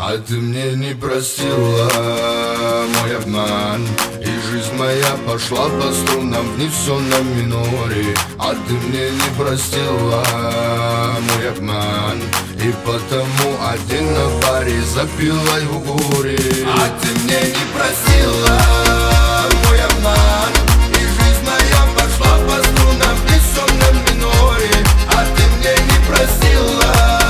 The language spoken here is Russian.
А ты мне не простила мой обман, и жизнь моя пошла по струнам в несонном миноре. А ты мне не простила мой обман, и потому один на паре запила в горе. А ты мне не простила мой обман, и жизнь моя пошла по струнам в бессонном миноре. А ты мне не простила